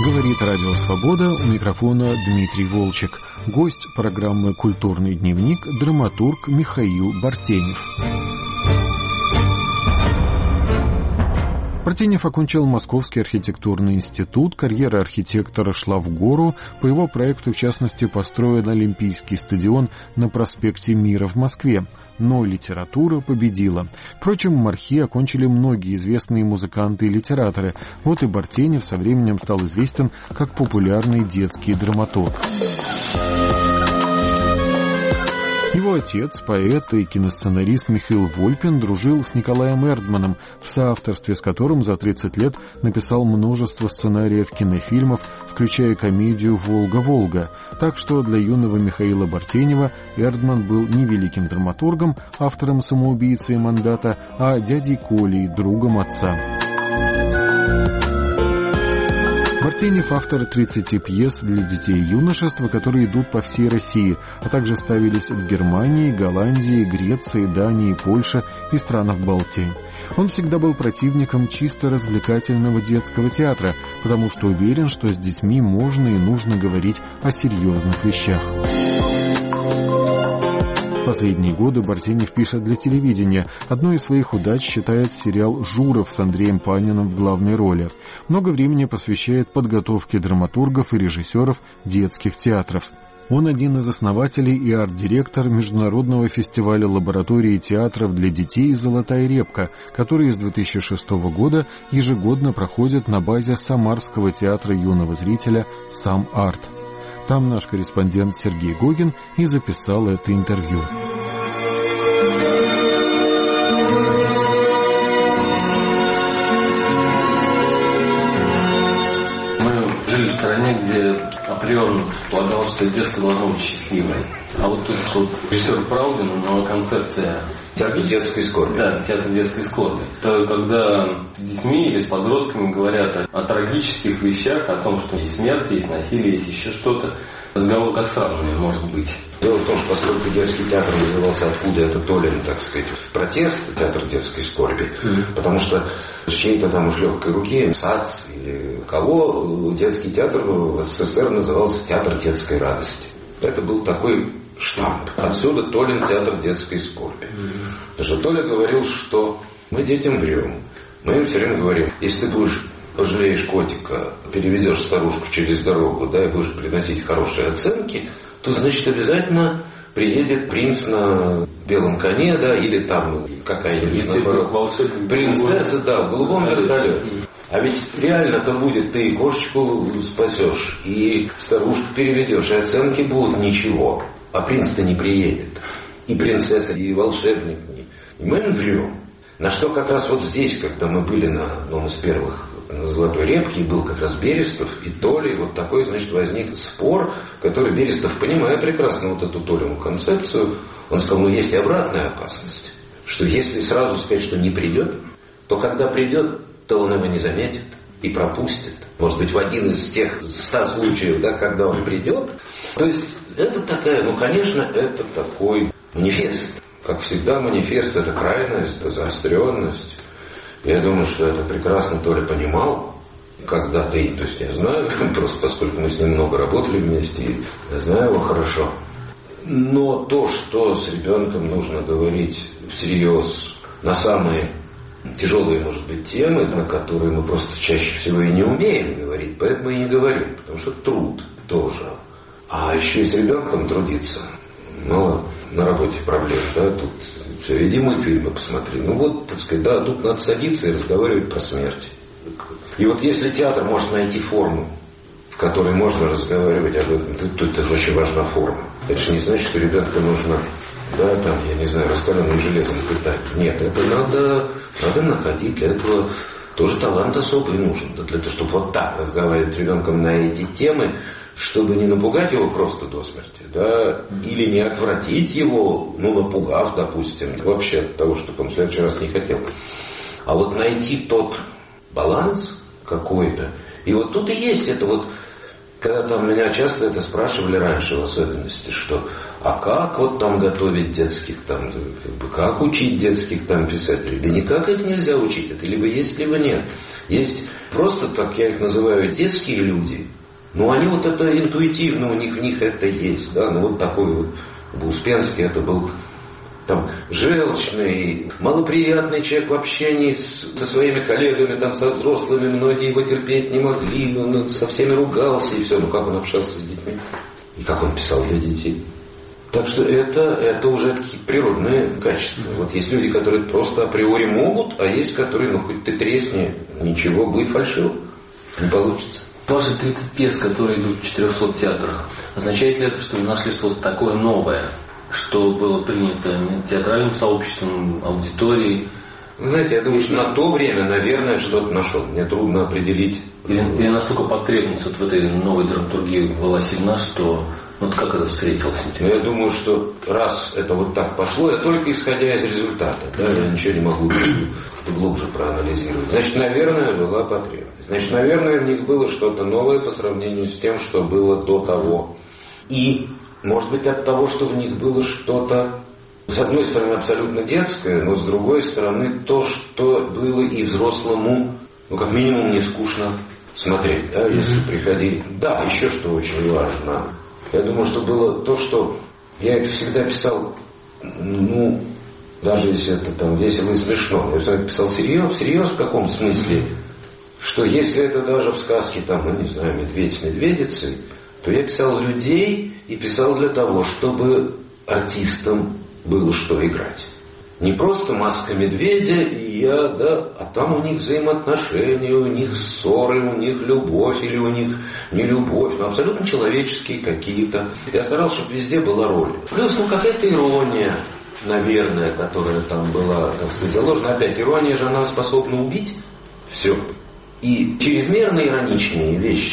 Говорит Радио Свобода, у микрофона Дмитрий Волчек. Гость программы «Культурный дневник» — драматург Михаил Бартенев. Бартенев окончил Московский архитектурный институт, карьера архитектора шла в гору. По его проекту, в частности, построен Олимпийский стадион на проспекте Мира в Москве. Но литература победила. Впрочем, МАРХИ окончили многие известные музыканты и литераторы. Вот и Бартенев со временем стал известен как популярный детский драматург. Его отец, поэт и киносценарист Михаил Вольпин, дружил с Николаем Эрдманом, в соавторстве с которым за 30 лет написал множество сценариев кинофильмов, включая комедию «Волга-Волга». Так что для юного Михаила Бартенева Эрдман был не великим драматургом, автором «Самоубийцы» и «Мандата», а дядей Колей, другом отца. Бартенев — автор 30 пьес для детей и юношества, которые идут по всей России, а также ставились в Германии, Голландии, Греции, Дании, Польше и странах Балтии. Он всегда был противником чисто развлекательного детского театра, потому что уверен, что с детьми можно и нужно говорить о серьезных вещах. В последние годы Бартенев пишет для телевидения. Одной из своих удач считает сериал «Журов» с Андреем Паниным в главной роли. Много времени посвящает подготовке драматургов и режиссеров детских театров. Он один из основателей и арт-директор международного фестиваля лаборатории театров для детей «Золотая репка», который с 2006 года ежегодно проходит на базе Самарского театра юного зрителя «Сам-Арт». Там наш корреспондент Сергей Гогин и записал это интервью. Мы жили в стране, где априорно предполагалось, что детство должно быть счастливое. А вот тут вот режиссер Праудин, новая концепция театр детской скорби. Да, театр детской скорби. То когда с детьми или с подростками говорят о трагических вещах, о том, что есть смерть, есть насилие, есть еще что-то, разговор как сравнивание может быть. Дело в том, что поскольку детский театр назывался «Откуда это Толин», так сказать, протест, театр детской скорби, потому что с чьей-то там уж легкой руки, САЦ или кого, детский театр в СССР назывался «Театр детской радости». Это был такой штамп. Отсюда Толин — театр детской скорби. Потому что Толя говорил, что мы детям врем. Мы им все время говорим: если ты пожалеешь котика, переведешь старушку через дорогу, да, и будешь приносить хорошие оценки, то, значит, обязательно приедет принц на белом коне, да, или там какая-нибудь принцесса, да, в голубом вертолете. А ведь реально-то будет, ты и кошечку спасешь, и старушку переведешь, и оценки будут ничего. А принц-то не приедет. И принцесса, и волшебник. И мы врем. На что как раз вот здесь, когда мы были на одном из первых на «Золотой репке», был как раз Берестов и Толя, и вот такой, значит, возник спор, который Берестов, понимая прекрасно вот эту Толину концепцию, он сказал: ну, есть и обратная опасность, что если сразу сказать, что не придет, то когда придет, то он его не заметит и пропустит. Может быть, в один из тех 100 случаев, да, когда он придет. То есть это такая, ну, конечно, это такой манифест. Как всегда, манифест — это крайность, это заостренность. Я думаю, что это прекрасно Толя понимал когда-то, и, то есть я знаю, просто поскольку мы с ним много работали вместе, я знаю его хорошо. Но то, что с ребенком нужно говорить всерьез на самые тяжелые, может быть, темы, на которые мы просто чаще всего и не умеем говорить, поэтому и не говорим, потому что труд тоже. А еще и с ребенком трудиться. Ну, на работе проблем, да, тут все, иди мультфильмы посмотри. Ну вот, так сказать, да, тут надо садиться и разговаривать про смерть. И вот если театр может найти форму, в которой можно разговаривать об этом, то это же очень важна форма. Это же не значит, что ребенка нужно, да, там, я не знаю, раскаленным железом пытать. Нет, это надо находить, для этого тоже талант особый нужен. Для того, чтобы вот так разговаривать с ребенком на эти темы, чтобы не напугать его просто до смерти, да, или не отвратить его, ну, напугав, допустим, вообще от того, чтобы он в следующий раз не хотел. А вот найти тот баланс какой-то. И вот тут и есть это вот, когда там меня часто это спрашивали раньше в особенности, что А как вот там готовить детских там, как учить детских там писателей? Да никак их нельзя учить, это либо есть, либо нет. Есть просто, как я их называю, детские люди. Ну, они вот это интуитивно, у них это есть, да, ну, вот такой вот Успенский, это был там желчный, малоприятный человек в общении со своими коллегами, там, со взрослыми, многие его терпеть не могли, он со всеми ругался и все, ну, как он общался с детьми, и как он писал для детей. Так что это уже такие природные качества. Вот есть люди, которые просто априори могут, а есть, которые, ну, хоть ты тресни, ничего, будет фальшиво, не получится. Ваши 30 пьес, которые идут в 400 театрах, означает ли это, что вы нашли что-то такое новое, что было принято театральным сообществом, аудиторией? Вы знаете, я думаю, что на то время, наверное, что-то нашел. Мне трудно определить. Или насколько потребность вот в этой новой драматургии была сильна, что вот как это встретилось? Но я думаю, что раз это вот так пошло, я только исходя из результата, да, я ничего не могу глубже проанализировать. Значит, наверное, была потребность. Значит, наверное, в них было что-то новое по сравнению с тем, что было до того. И, может быть, от того, что в них было что-то, с одной стороны, абсолютно детское, но с другой стороны, то, что было и взрослому, ну, как минимум, не скучно смотреть, да, если приходили. Да, еще что очень важно. Я думаю, что было то, что я это всегда писал, ну, даже если это там весело и смешно, я всегда писал всерьез в каком смысле, что если это даже в сказке, там, ну, не знаю, «Медведь с медведицей», то я писал людей и писал для того, чтобы артистам было что играть. Не просто маска медведя и я, да, а там у них взаимоотношения, у них ссоры, у них любовь или у них не любовь, но абсолютно человеческие какие-то. Я старался, чтобы везде была роль. Плюс, ну, какая-то ирония, наверное, которая там была, так сказать, заложена. Опять, ирония же, она способна убить все. И чрезмерно ироничные вещи,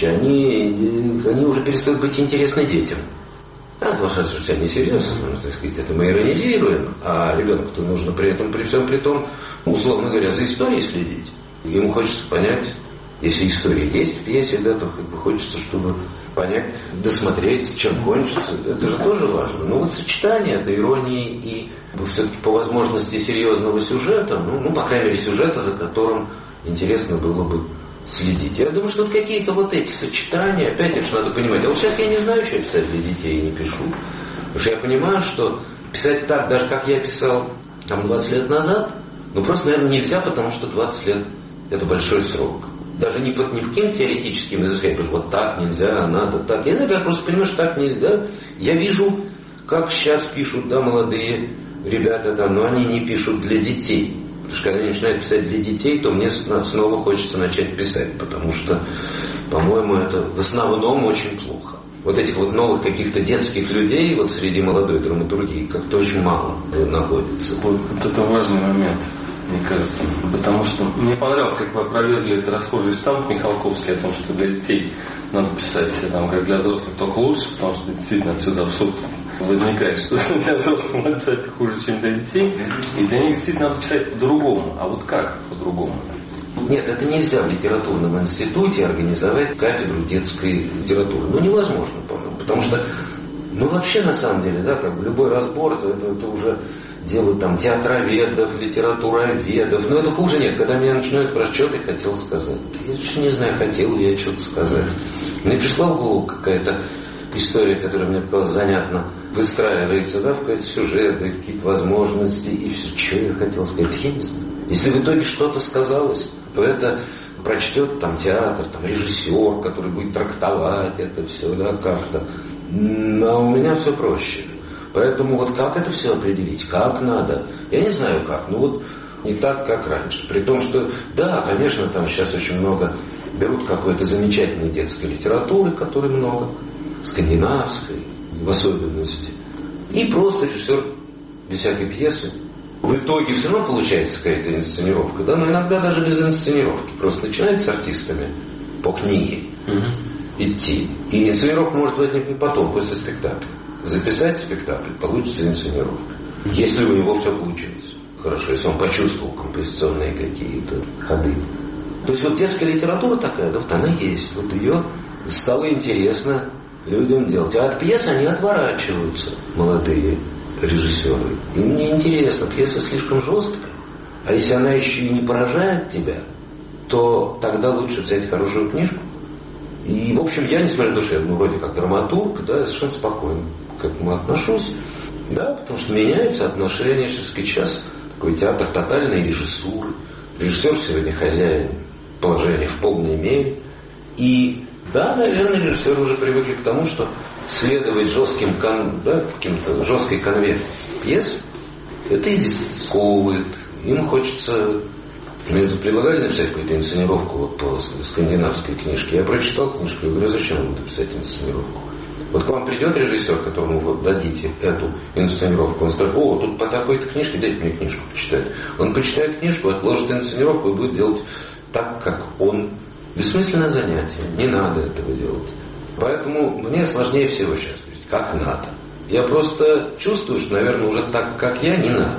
они уже перестают быть интересны детям. Да, потому что это не серьезно, так сказать, это мы иронизируем, а ребенку-то нужно при этом, при всем при том, условно говоря, за историей следить. Ему хочется понять, если история есть в пьесе, да, то как бы хочется, чтобы понять, досмотреть, чем кончится. Это же тоже важно. Но вот сочетание этой иронии и все-таки по возможности серьезного сюжета, ну, по крайней мере, сюжета, за которым интересно было бы следить. Я думаю, что вот какие-то вот эти сочетания, опять же, надо понимать. А вот сейчас я не знаю, что писать для детей, и не пишу. Потому что я понимаю, что писать так, даже как я писал там 20 лет назад, ну просто, наверное, нельзя, потому что 20 лет это большой срок. Даже не по каким теоретическим изысканиям, потому что вот так нельзя, надо так. Я просто понимаю, что так нельзя. Я вижу, как сейчас пишут, да, молодые ребята, да, но они не пишут для детей. Потому что когда они начинают писать для детей, то мне снова хочется начать писать, потому что, по-моему, это в основном очень плохо. Вот этих вот новых каких-то детских людей вот среди молодой драматургии как-то очень мало находится. Вот это важный момент, мне кажется. Потому что мне понравилось, как вы опровергли этот расхожий штамп Михалковский о том, что для детей надо писать там, как для взрослых, только лучше, потому что действительно отсюда абсурд возникает, что для взрослых надо писать хуже, чем для детей, и для них действительно надо писать по-другому. А вот как по-другому? Нет, это нельзя в литературном институте организовать кафедру детской литературы. Ну, невозможно, по-моему. Потому что, ну, вообще, на самом деле, да, как бы любой разбор, это уже делают там театроведов, литературоведов. Но это хуже нет. Когда меня начинают спрашивать, что ты хотел сказать. Я еще не знаю, хотел ли я что-то сказать. Мне пришла в голову какая-то история, которая мне показалась занятно, выстраивается, да, в какой-то сюжет, какие-то возможности, и все, что я хотел сказать, я не знаю. Если в итоге что-то сказалось, то это прочтет там театр, там режиссер, который будет трактовать это все, да, как-то. А у меня все проще. Поэтому вот как это все определить, как надо, я не знаю как, ну вот не так, как раньше. При том, что, да, конечно, там сейчас очень много берут какой-то замечательной детской литературы, которой много, скандинавской в особенности. И просто режиссер без всякой пьесы. В итоге все равно получается какая-то инсценировка, да, но иногда даже без инсценировки. Просто начинает с артистами по книге идти. И инсценировка может возникнуть потом, после спектакля. Записать спектакль, получится инсценировка. Если у него все получилось. Хорошо, если он почувствовал композиционные какие-то ходы. То есть вот детская литература такая, да, вот она есть. Вот ее стало интересно людям делать. А от пьес они отворачиваются, молодые режиссеры. Им не интересно, пьеса слишком жесткая. А если она еще и не поражает тебя, то тогда лучше взять хорошую книжку. И, в общем, я, несмотря на то, что я вроде как драматург, да, совершенно спокойно к этому отношусь. Да, потому что меняется отношение, что сейчас такой театр тотальной режиссуры. Режиссер сегодня хозяин положения в полной мере. И да, наверное, режиссеры уже привыкли к тому, что следовать каким-то жесткой конве пьес, это их сковывает. Им хочется... Мне предлагали написать какую-то инсценировку вот по скандинавской книжке. Я прочитал книжку и говорю, зачем вам написать инсценировку? Вот к вам придет режиссер, которому вы дадите эту инсценировку, он скажет, о, тут по такой-то книжке, дайте мне книжку почитать. Он почитает книжку, отложит инсценировку и будет делать так, как он. Бессмысленное занятие, не надо этого делать. Поэтому мне сложнее всего сейчас говорить, как надо. Я просто чувствую, что, наверное, уже так, как я, не надо.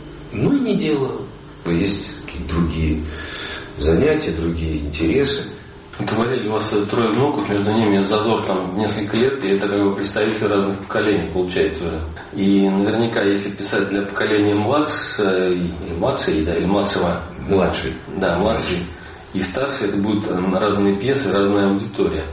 Ну и не делаю. Есть какие-то другие занятия, другие интересы. Это, Валерий, у вас трое внуков, между ними зазор там в несколько лет, и это как бы представители разных поколений получается уже. И наверняка, если писать для поколения младшей, или младшего. Младший. Да, младший и старший, это будут разные пьесы, разная аудитория.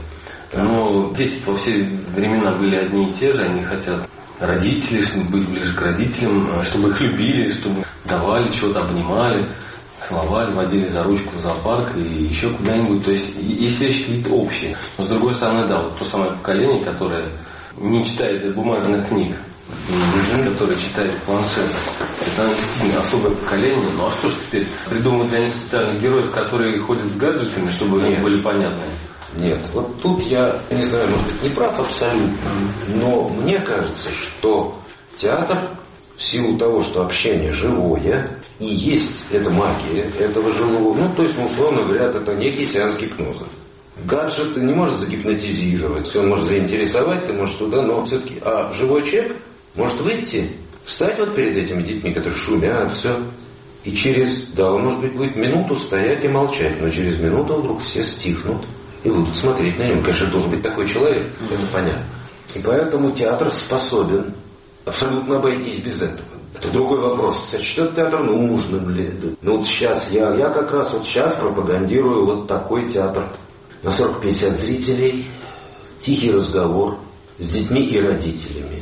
Но дети во все времена были одни и те же, они хотят родителей, чтобы быть ближе к родителям, чтобы их любили, чтобы давали чего-то, обнимали, целовали, водили за ручку в зоопарк и еще куда-нибудь. То есть есть вещи какие-то общие. Но с другой стороны, да, вот то самое поколение, которое не читает бумажных книг, которое читает планшет, это действительно особое поколение. Ну а что ж теперь? Придумывать для них специальных героев, которые ходят с гаджетами, чтобы они были понятны? Нет, вот тут я не знаю, может быть, не прав абсолютно, но мне кажется, что театр в силу того, что общение живое, и есть эта магия этого живого, ну, то есть, условно говоря, это некий сеанс гипноза. Гаджет не может загипнотизировать, он может заинтересовать, ты можешь туда, но все-таки, а живой человек может выйти, встать вот перед этими детьми, которые шумят, все, и он, может быть, будет минуту стоять и молчать, но через минуту вдруг все стихнут и будут смотреть на него. Конечно, должен быть такой человек, это понятно. И поэтому театр способен абсолютно обойтись без этого. Это другой вопрос. Сочтет театр нужным ли? Ну вот сейчас, я как раз вот сейчас пропагандирую вот такой театр. На 40-50 зрителей, тихий разговор с детьми и родителями.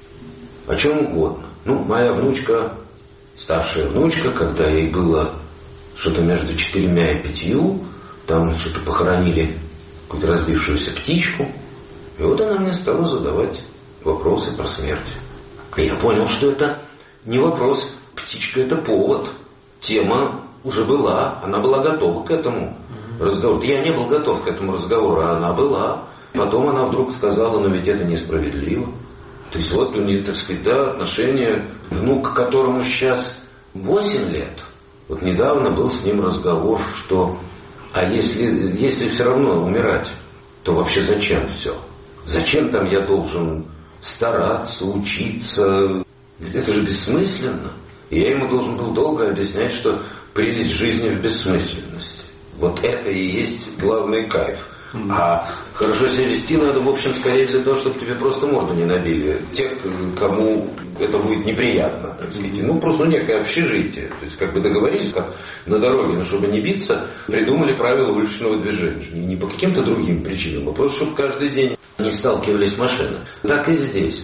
О чем угодно. Ну, моя внучка, старшая внучка, когда ей было что-то между 4 и 5, там что-то похоронили какую-то разбившуюся птичку. И вот она мне стала задавать вопросы про смерть. И я понял, что это не вопрос. Птичка — это повод. Тема уже была. Она была готова к этому разговору. Я не был готов к этому разговору, а она была. Потом она вдруг сказала, но ведь это несправедливо. То есть вот у нее, так сказать, да, отношение внук, которому сейчас 8 лет. Вот недавно был с ним разговор, что а если все равно умирать, то вообще зачем все? Зачем там я должен стараться, учиться? Ведь это же бессмысленно. И я ему должен был долго объяснять, что прелесть жизни в бессмысленности. Вот это и есть главный кайф. А хорошо себя вести надо, в общем, скорее для того, чтобы тебе просто морду не набили. Те, кому это будет неприятно, так сказать. Ну, просто некое общежитие. То есть, как бы договорились, как на дороге, но чтобы не биться, придумали правила уличного движения. Не по каким-то другим причинам, а просто, чтобы каждый день не сталкивались машины. Так и здесь.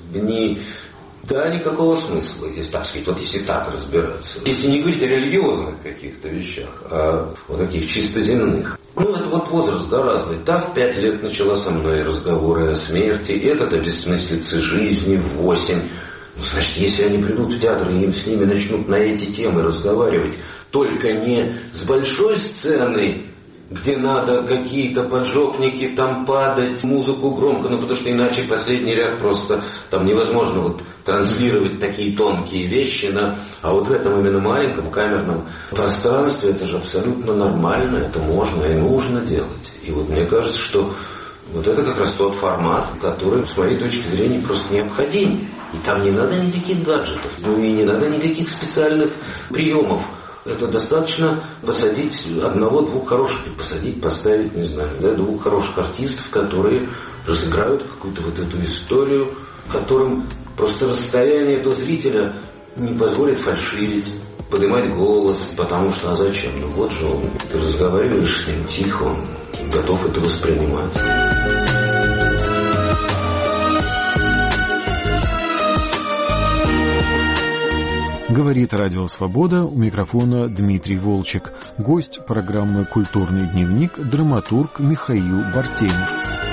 Да, никакого смысла, если так сказать, вот если так разбираться. Если не говорить о религиозных каких-то вещах, а о таких чисто земных. Ну, это вот возраст, да, разный. Та в 5 лет начала со мной разговоры о смерти, этот о бессмыслице жизни в 8. Ну, значит, если они придут в театр и им с ними начнут на эти темы разговаривать, только не с большой сценой, где надо какие-то поджопники там падать, музыку громко, ну потому что иначе последний ряд просто там невозможно вот транслировать такие тонкие вещи, а вот в этом именно маленьком камерном пространстве это же абсолютно нормально, это можно и нужно делать. И вот мне кажется, что вот это как раз тот формат, который, с моей точки зрения, просто необходим. И там не надо никаких гаджетов, ну и не надо никаких специальных приемов Это достаточно посадить одного-двух хороших, посадить, поставить, не знаю, да, двух хороших артистов, которые разыграют какую-то вот эту историю, которым просто расстояние до зрителя не позволит фальшивить, поднимать голос, потому что, а зачем? Ну вот же он, ты разговариваешь с ним тихо, он готов это воспринимать. Говорит Радио Свобода, у микрофона Дмитрий Волчек. Гость программы «Культурный дневник» драматург Михаил Бартенев.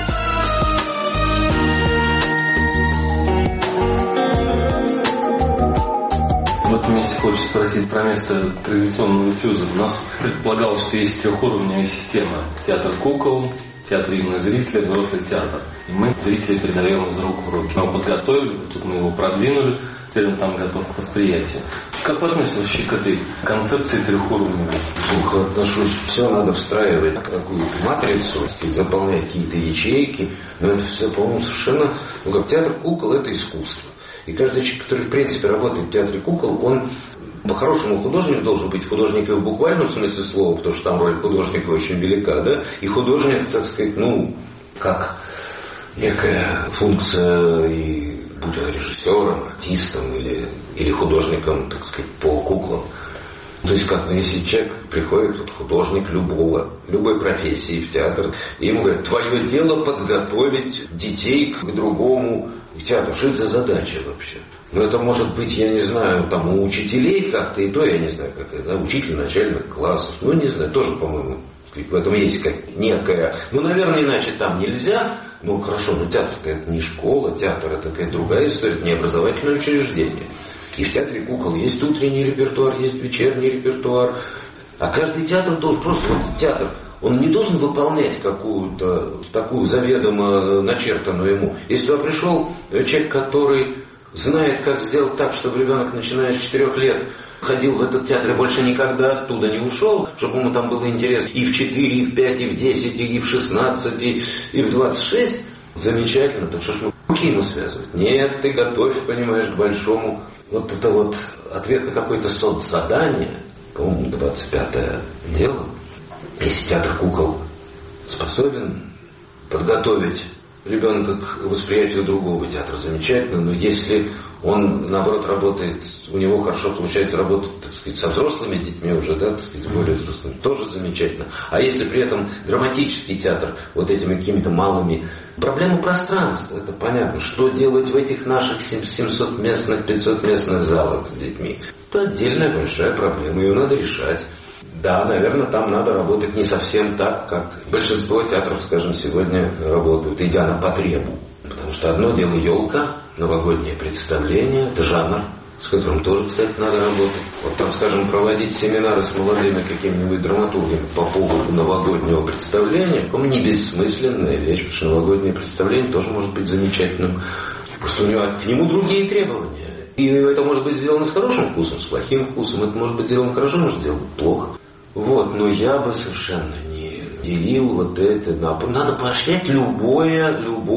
Вот мне хочется спросить про место традиционного этюза. У нас предполагалось, что есть трехуровневая система. Театр кукол, театр юных зрителей, взрослый театр. И мы зрителей передаем из рук в руки. Мы подготовили, тут мы его продвинули, теперь он там готов к восприятию. Как вы относитесь вообще к этой концепции трехуровневой? Плохо отношусь. Все надо встраивать в какую-то матрицу, заполнять какие-то ячейки. Но это все, по-моему, совершенно... Ну, как театр кукол – это искусство. И каждый человек, который, в принципе, работает в театре кукол, он по-хорошему художник должен быть художник в буквальном смысле слова, потому что там роль художника очень велика, да, и художник, так сказать, ну, как некая функция, и будь он режиссером, артистом или художником, так сказать, по куклам. То есть, как, если человек приходит, вот, художник любой профессии в театр, и ему говорят, твое дело подготовить детей к другому театру. Что это за задача вообще? Ну, это может быть, я не знаю, там у учителей как-то, и то я не знаю, как это, учитель начальных классов, ну, не знаю, тоже, по-моему, в этом есть как некая, ну, наверное, иначе там нельзя, ну, хорошо, но театр-то это не школа, театр это какая-то другая история, это не образовательное учреждение. И в театре кукол есть утренний репертуар, есть вечерний репертуар. А каждый театр должен, просто вот театр, он не должен выполнять какую-то такую заведомо начертанную ему. Если туда пришел человек, который знает, как сделать так, чтобы ребенок, начиная с 4 лет, ходил в этот театр и больше никогда оттуда не ушел, чтобы ему там было интересно и в 4, и в 5, и в 10, и в 16, и в 26, замечательно, так что ж руки ему связывать? Нет, ты готовь, понимаешь, к большому. Вот это вот ответ на какое-то соцзадание, по-моему, 25-е дело. Если театр кукол способен подготовить ребенка к восприятию другого театра, замечательно, но если он, наоборот, работает, у него хорошо получается работать, так сказать, со взрослыми детьми уже, да, так сказать, более взрослыми, тоже замечательно. А если при этом драматический театр вот этими какими-то малыми... Проблема пространства, это понятно. Что делать в этих наших 700-местных, 500-местных залах с детьми? Это отдельная большая проблема, ее надо решать. Да, наверное, там надо работать не совсем так, как большинство театров, скажем, сегодня работают, идя на потребу. Потому что одно дело елка, новогоднее представление, это жанр, с которым тоже, кстати, надо работать. Вот там, скажем, проводить семинары с молодыми какими-нибудь драматургами по поводу новогоднего представления, по-моему, не бессмысленная вещь, потому что новогоднее представление тоже может быть замечательным. Просто у него к нему другие требования. И это может быть сделано с хорошим вкусом, с плохим вкусом, это может быть сделано хорошо, может сделано плохо. Вот, но я бы совершенно не делил вот это. Надо поощрять любое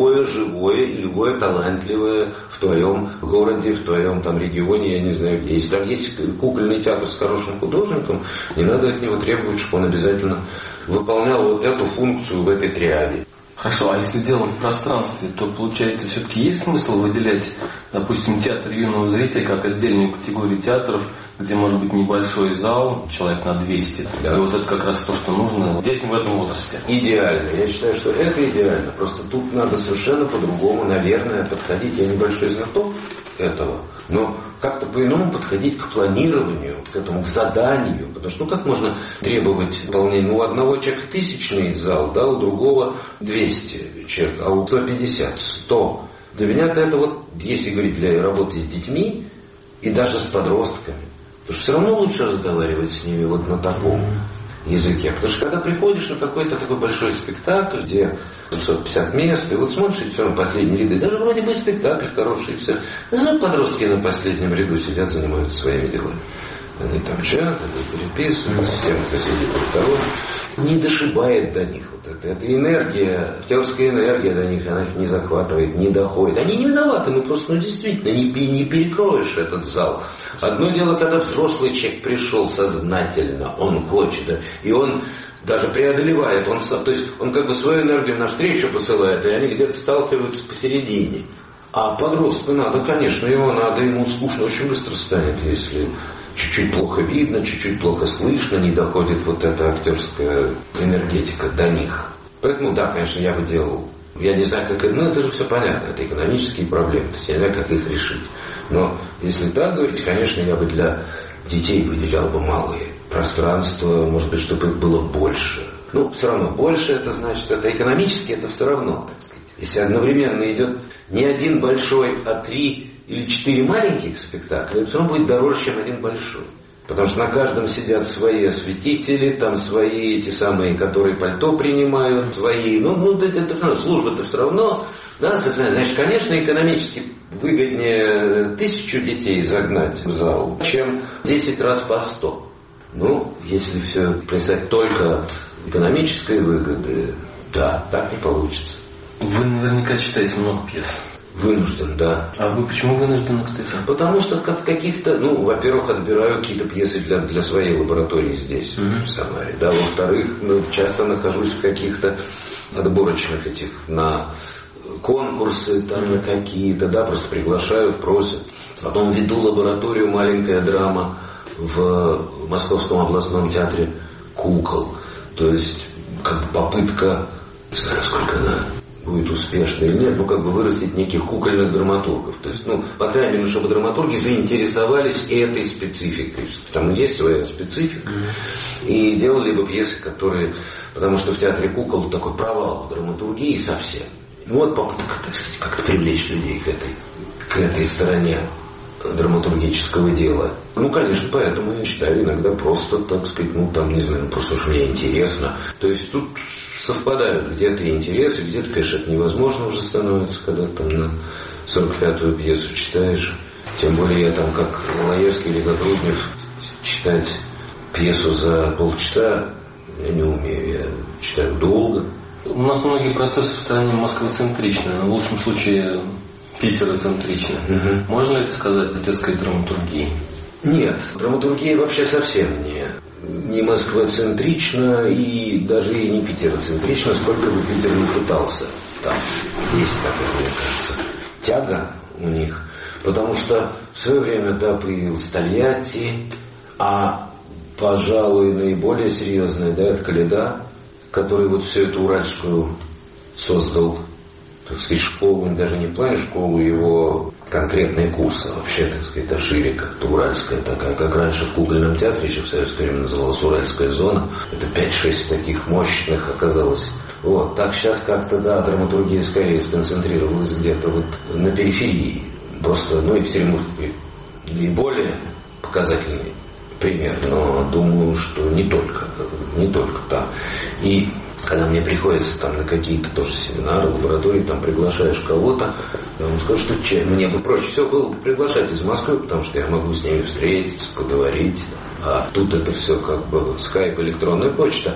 живое и любое талантливое в твоем городе, в твоем там регионе, я не знаю где. Если там есть кукольный театр с хорошим художником, не надо от него требовать, чтобы он обязательно выполнял вот эту функцию в этой триаде. Хорошо, а если дело в пространстве, то, получается, все-таки есть смысл выделять, допустим, театр юного зрителя как отдельную категорию театров, где может быть небольшой зал, человек на 200. Да. И вот это как раз то, что нужно детям в этом возрасте. Идеально. Я считаю, что это идеально. Просто тут надо совершенно по-другому, наверное, подходить. Я небольшой знаток этого, но как-то по-иному подходить к планированию, к этому, к заданию. Потому что, как можно требовать выполнения? У одного человека 1000-ный зал, да, у другого 200 человек, а у 150, 100. Для меня это вот, если говорить для работы с детьми и даже с подростками, потому что все равно лучше разговаривать с ними вот на таком языке. Потому что когда приходишь на какой-то такой большой спектакль, где 150 мест, и вот смотришь, и все равно последние ряды, даже вроде бы спектакль хороший, и все. Но подростки на последнем ряду сидят, занимаются своими делами. Они там чат, переписывают, с тем, кто сидит у того, не дошибает до них вот это. Это энергия, актерская энергия до них, она их не захватывает, не доходит. Они не виноваты, просто, действительно, не перекроешь этот зал. Одно дело, когда взрослый человек пришел сознательно, он хочет, да, и он даже преодолевает, то есть он как бы свою энергию навстречу посылает, и они где-то сталкиваются посередине. А подростку надо, конечно, ему скучно очень быстро станет, если чуть-чуть плохо видно, чуть-чуть плохо слышно, не доходит вот эта актерская энергетика до них. Поэтому, да, конечно, я бы делал. Я не знаю, как это, это же все понятно, это экономические проблемы, то есть я не знаю, как их решить. Но если так говорить, конечно, я бы для детей выделял бы малые пространства, может быть, чтобы их было больше. Все равно больше, это значит, это экономически, это все равно, так сказать. Если одновременно идет не один большой, а 3 или 4 маленьких спектакля, это все равно будет дороже, чем один большой. Потому что на каждом сидят свои осветители, там свои эти самые, которые пальто принимают, свои. Служба-то все равно. Да, значит, конечно, экономически выгоднее 1000 детей загнать в зал, чем 10 раз по 100. Если все плясать только от экономической выгоды, да, так не получится. Вы наверняка читаете много пьес. Вынужден, да. А вы почему вынуждены, кстати? Потому что в каких-то, во-первых, отбираю какие-то пьесы для своей лаборатории здесь, в Самаре. Да, во-вторых, часто нахожусь в каких-то отборочных этих на конкурсы, там на какие-то, да, просто приглашают, просят. Потом веду лабораторию «Маленькая драма» в Московском областном театре кукол. То есть, как попытка, не знаю, сколько она будет успешно или нет, вырастить неких кукольных драматургов. То есть, по крайней мере, чтобы драматурги заинтересовались этой спецификой. Там есть своя специфика. И делали бы пьесы, которые... Потому что в театре кукол такой провал в драматургии совсем. Попытка, так сказать, как-то привлечь людей к этой стороне драматургического дела. Конечно, поэтому я читаю иногда просто, так сказать, не знаю, просто уж мне интересно. То есть тут совпадают где-то интересы, где-то, конечно, это невозможно уже становится, когда там на 45-ю пьесу читаешь. Тем более я там, как Лаевский или как Руднев, читать пьесу за полчаса я не умею, я читаю долго. У нас многие процессы в стране москвоцентричны, но в лучшем случае питероцентричны. Можно ли это сказать о детской драматургии? Нет, драматургия вообще совсем не москвоцентрична и даже и не питероцентрична, сколько бы Питер не пытался. Там есть такая, мне кажется, тяга у них. Потому что в свое время, да, появился Тольятти, а, пожалуй, наиболее серьезная, да, это Коляда, который всю эту уральскую создал, так сказать, школу, даже не в плане школу, его конкретные курсы вообще, так сказать, да, шире как-то уральская такая, как раньше в кукольном театре еще в советское время называлась уральская зона. Это 5-6 таких мощных оказалось. Так сейчас как-то, да, драматургия скорее сконцентрировалась где-то на периферии. Просто, Екатеринбург наиболее показательный пример, но думаю, что не только там. И когда мне приходится там на какие-то тоже семинары, лаборатории, там приглашаешь кого-то, он скажет, что мне бы проще всего было бы приглашать из Москвы, потому что я могу с ними встретиться, поговорить. А тут это все как бы скайп, электронная почта.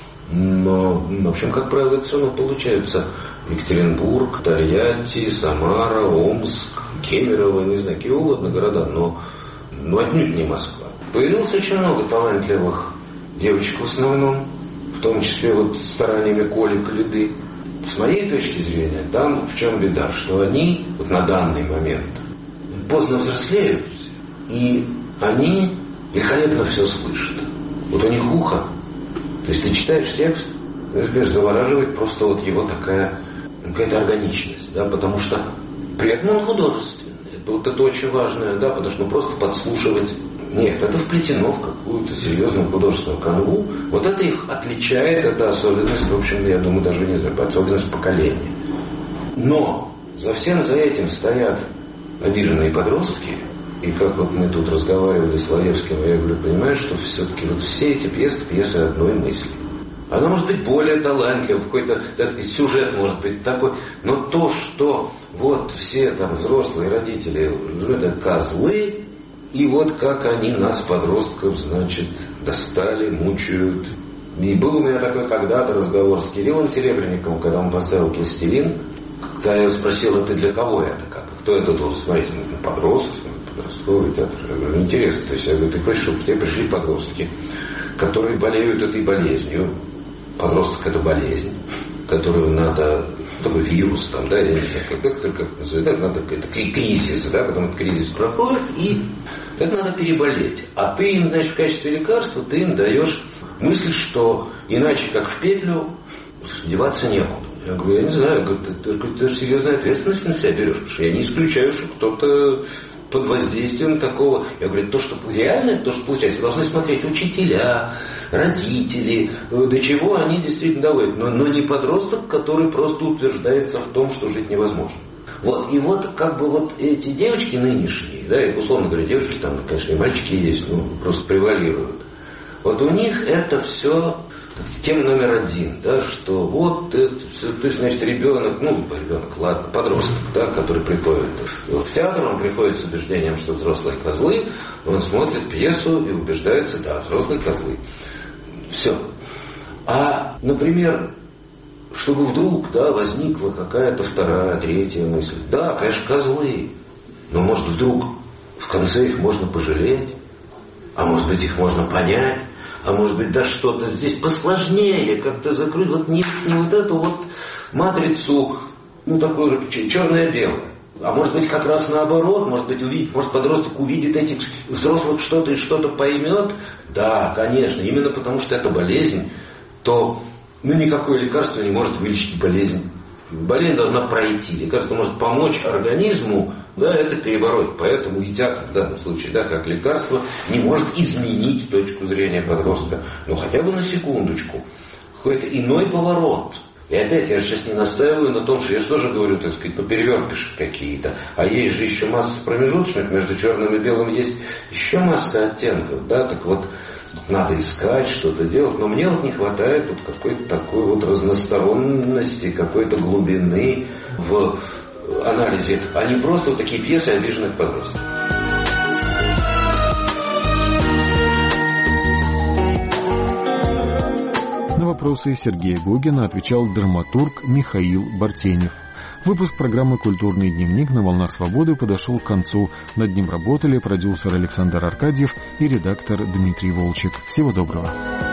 Но, в общем, как правило, это все равно получается Екатеринбург, Тольятти, Самара, Омск, Кемерово, не знаю, какие угодно города, но отнюдь не Москва. Появилось очень много талантливых девочек в основном, в том числе стараниями Коли Коляды. С моей точки зрения, там в чем беда, что они на данный момент поздно взрослеют, и они великолепно все слышат. У них ухо, то есть ты читаешь текст, завораживает просто его такая какая-то органичность, да, потому что при этом он художественный. Это очень важно, да, потому что просто подслушивать. Нет, это вплетено в какую-то серьезную художественную канву. Это их отличает, это особенность, в общем, я думаю, даже не знаю, особенность поколения. Но за всем за этим стоят обиженные подростки. И как мы тут разговаривали с Лаевским, я говорю, понимаешь, что все-таки все эти пьесы одной мысли. Она может быть более талантлива, какой-то, так сказать, сюжет может быть такой. Но то, что все там взрослые родители, это козлы, И вот как они нас, подростков, значит, достали, мучают. И был у меня такой когда-то разговор с Кириллом Серебренниковым, когда он поставил «Пластилин». Когда я его спросил, а ты для кого это? Кто это должен смотреть? Подростковый театр. Я говорю, интересно. То есть, я говорю, ты хочешь, чтобы к тебе пришли подростки, которые болеют этой болезнью. Подросток – это болезнь, которую надо... Такой вирус там, да, я не знаю, как называют, надо, это кризис, да, потом этот кризис проходит, и это надо переболеть. А ты им, значит, в качестве лекарства, ты им даешь мысль, что иначе как в петлю деваться некуда. Я говорю, я не знаю, я говорю, ты же серьезную ответственность на себя берешь, потому что я не исключаю, что кто-то под воздействием такого. Я говорю, то, что реально, то, что получается, должны смотреть учителя, родители, до чего они действительно доводят. Но не подросток, который просто утверждается в том, что жить невозможно. Вот. И вот как бы вот эти девочки нынешние, да, и условно говоря, девочки там, конечно, и мальчики есть, ну, просто превалируют. Вот у них это все тема номер один, да, что вот это все, то есть, значит, ребенок, ладно, подросток, да, который приходит в театр, он приходит с убеждением, что взрослые козлы, он смотрит пьесу и убеждается, да, взрослые козлы. Все. А, например, чтобы вдруг, да, возникла какая-то вторая, третья мысль. Да, конечно, козлы, но, может, вдруг в конце их можно пожалеть, а может быть, их можно понять, а может быть, да, что-то здесь посложнее, как-то закрыть, вот не вот эту вот матрицу, ну, такую черное-белое. А может быть, как раз наоборот, может подросток увидит этих взрослых что-то и что-то поймет. Да, конечно, именно потому что это болезнь, то никакое лекарство не может вылечить болезнь. Болезнь должна пройти. Лекарство может помочь организму, да, это перебороть. Поэтому и театр в данном случае, да, как лекарство, не может изменить точку зрения подростка. Но хотя бы на секундочку. Какой-то иной поворот. И опять, я же сейчас не настаиваю на том, что я же тоже говорю, так сказать, перевертыши какие-то. А есть же еще масса промежуточных, между черным и белым есть еще масса оттенков, да, так вот, надо искать, что-то делать, но мне вот не хватает вот какой-то такой вот разносторонности, какой-то глубины в анализе, а не просто вот такие пьесы обиженных подростков. На вопросы Сергея Гогина отвечал драматург Михаил Бартенев. Выпуск программы «Культурный дневник» на «Волнах Свободы» подошел к концу. Над ним работали продюсер Александр Аркадьев и редактор Дмитрий Волчек. Всего доброго.